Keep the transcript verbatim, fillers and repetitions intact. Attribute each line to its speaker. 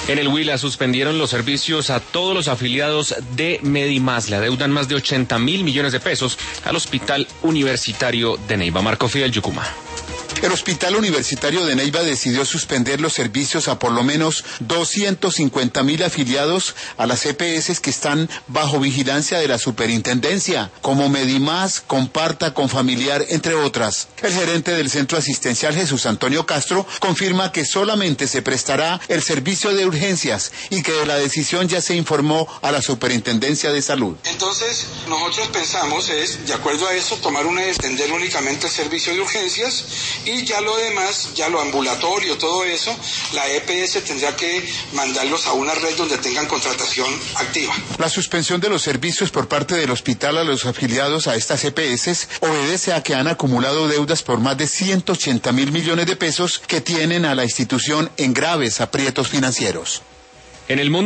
Speaker 1: En el Huila suspendieron los servicios a todos los afiliados de Medimás. Le adeudan más de ochenta mil millones de pesos al Hospital Universitario de Neiva. Marco Fidel, Yucumá.
Speaker 2: El Hospital Universitario de Neiva decidió suspender los servicios a por lo menos doscientos cincuenta mil afiliados a las E P S que están bajo vigilancia de la superintendencia, como Medimás, Comparta, Confamiliar, entre otras. El gerente del centro asistencial, Jesús Antonio Castro, confirma que solamente se prestará el servicio de urgencias y que de la decisión ya se informó a la Superintendencia de Salud.
Speaker 3: Entonces, nosotros pensamos es, de acuerdo a eso, tomar una extender únicamente el servicio de urgencias y ya lo demás, ya lo ambulatorio, todo eso, la E P S tendrá que mandarlos a una red donde tengan contratación activa.
Speaker 2: La suspensión de los servicios por parte del hospital a los afiliados a estas E P S obedece a que han acumulado deudas por más de ciento ochenta mil millones de pesos que tienen a la institución en graves aprietos financieros.
Speaker 1: En el mundo